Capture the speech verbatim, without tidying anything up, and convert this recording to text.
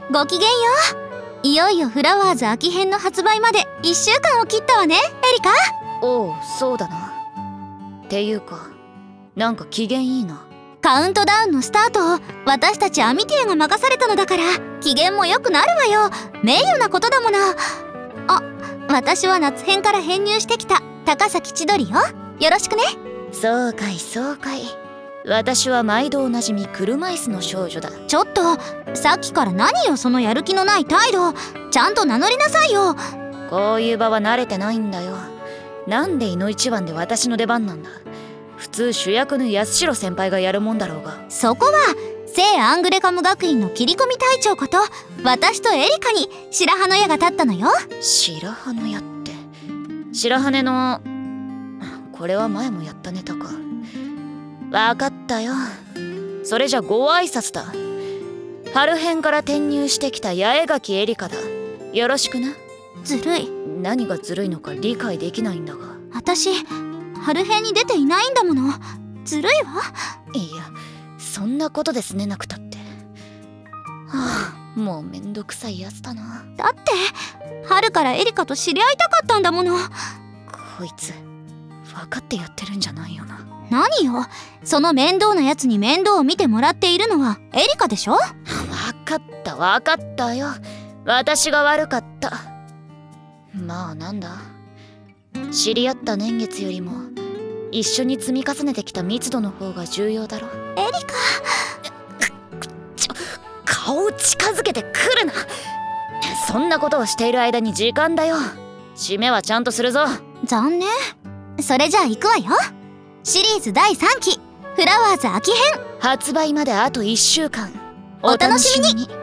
ごきげんよう。いよいよフラワーズ秋編の発売までいっしゅうかんを切ったわね、エリカ。 おう、そうだな。っていうか、なんか機嫌いいな。 カウントダウンのスタートを私たちアミティエが任されたのだから、機嫌も良くなるわよ。名誉なことだもの。あ、私は夏編から編入してきた高崎千鳥よ。よろしくね。 そうかいそうかい。私は毎度おなじみ車椅子の少女だ。 ちょっと、さっきから何よそのやる気のない態度。ちゃんと名乗りなさいよ。 こういう場は慣れてないんだよ。なんでいの一番で私の出番なんだ。普通主役の安代先輩がやるもんだろうが。 そこは聖アングレカム学院の切り込み隊長こと私とエリカに白羽の矢が立ったのよ。 白羽の矢って、白羽の、これは前もやったネタか。わかったよ。それじゃご挨拶だ。春編から転入してきた八重垣エリカだ。よろしくな。 ずるい。 何がずるいのか理解できないんだが。 私春編に出ていないんだもの。ずるいわ。 いや、そんなことで拗ねなくたって。はあ、もうめんどくさいやつだな。 だって春からエリカと知り合いたかったんだもの。 こいつ分かってやってるんじゃないよな。 何よ、その面倒なやつに面倒を見てもらっているのはエリカでしょ。 分かった分かったよ。私が悪かった。まあなんだ、知り合った年月よりも一緒に積み重ねてきた密度の方が重要だろ。 エリカ、 ちょ、顔近づけてくるな。そんなことをしている間に時間だよ。締めはちゃんとするぞ。 残念。それじゃあ行くわよ。シリーズだいさんきフラワーズ秋編、 発売まであといっしゅうかん。 お楽しみに。